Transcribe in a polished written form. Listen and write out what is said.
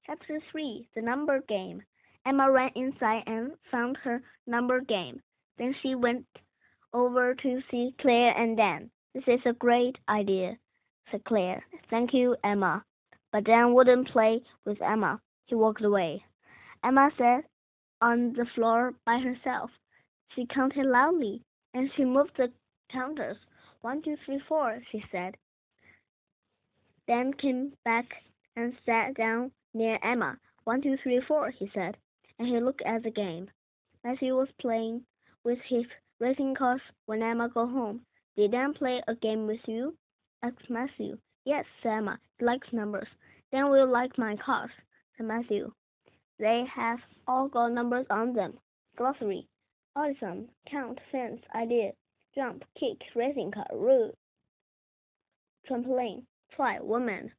Chapter 3 The Number Game. Emma ran inside and found her number game. Then she went over to see Claire and Dan. This is a great idea, said Claire. Thank you, Emma. But Dan wouldn't play with Emma. He walked away. Emma sat on the floor by herself. She counted loudly, and she moved the counters. 1, 2, 3, 4, she said. Dan came back and sat down near Emma. 1, 2, 3, 4, he said, and he looked at the game. Matthew was playing with his racing cars when Emma got home. Did Dan play a game with you? Asked Matthew. Yes, said Emma. He likes numbers. Dan will like my cars, said Matthew. They have all got numbers on them. Glossary. Autism. Count, fence, idea. Jump, kick, racing car, root, trampoline, fly, woman.